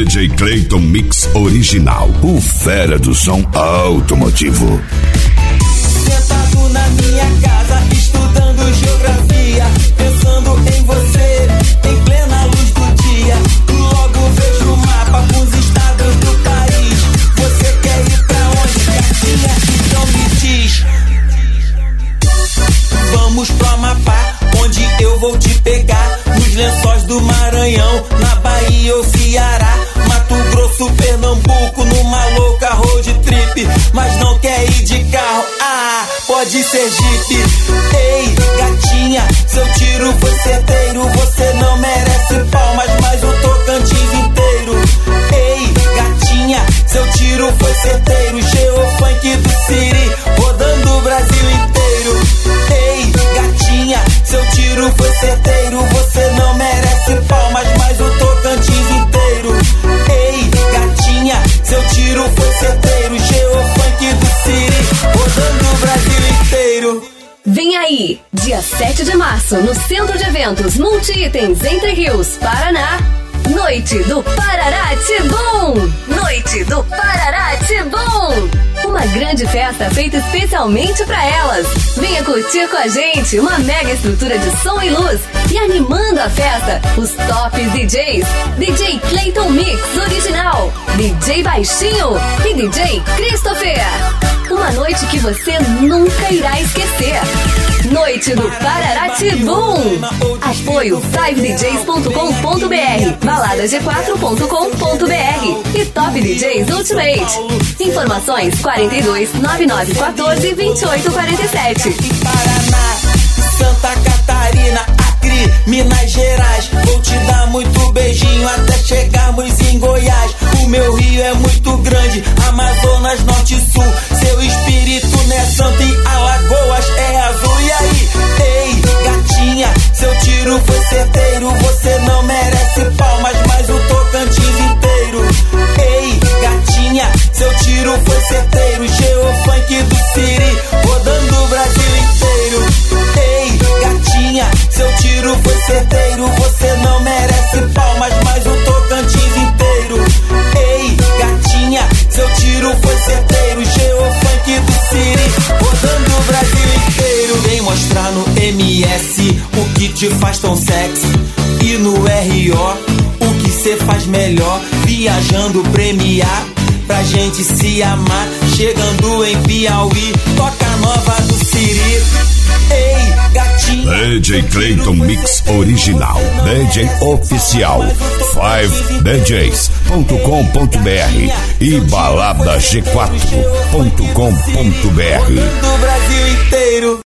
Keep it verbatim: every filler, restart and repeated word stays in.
D J Clayton Mix Original, o fera do som automotivo. Sentado na minha casa, estudando geografia, pensando em você, em plena luz do dia. Logo vejo o mapa com os estados do país. Você quer ir pra onde, gatinha? Então me diz. Vamos pro Amapá, onde eu vou te pegar. Nos lençóis do Maranhão, na Bahia ou Ceará, Mato Grosso, Pernambuco, numa louca road trip. Mas não quer ir de carro, ah, pode ser Jeep. Ei, gatinha, seu tiro foi certeiro. Você não merece palmas, mas o Tocantins inteiro. Ei, gatinha, seu tiro foi certeiro. Geofunk do Siri, rodando o Brasil inteiro. Ei, gatinha, seu tiro foi certeiro. Você não merece palmas, mas o Tocantins inteiro. Ei, gatinha, seu tiro foi certeiro. Geofunk do Siri, rodando o Brasil inteiro. Vem aí, dia sete de março, no Centro de Eventos Multi-Itens, Entre Rios, Paraná. Noite do Parará Tibum! Noite do Parará Tibum! Uma grande festa feita especialmente para elas. Venha curtir com a gente uma mega estrutura de som e luz. E animando a festa, os tops D Js. D J Clayton Mix Original, D J Baixinho e D J Christopher. Uma noite que você nunca irá esquecer. Noite do Parará Tibum. Apoio five d js ponto com ponto b r, balada g quatro ponto com ponto b r e Top D Js Ultimate. Informações quatro dois nove nove um quatro, dois oito quatro sete. Paraná, Santa Catarina, Acre, Minas Gerais. Vou te dar muito beijinho até chegarmos em Goiás. O meu rio é muito grande, Amazonas, Norte e Sul. Seu espírito não é santo e Alagoas é azul. E aí, ei, gatinha, seu tiro foi certeiro. Você não merece palmas, mas o Tocantins inteiro. Ei, gatinha, seu tiro foi certeiro. Geofunk do Siri, rodando o Brasil inteiro. Ei, gatinha, seu tiro foi certeiro. Você não merece palmas, mas o Tocantins inteiro. Ei, gatinha, seu tiro foi certeiro. Geofunk do Siri, rodando o Brasil inteiro. Vem mostrar no M S o que te faz tão sexy. E no R O o que cê faz melhor. Viajando premiar pra gente se amar. Chegando em Piauí, toca nova do Siri. Ei, gatinha, D J Clayton Mix Original, D J Oficial, five d js ponto com ponto b r e balada g quatro ponto com ponto b r. do Brasil inteiro.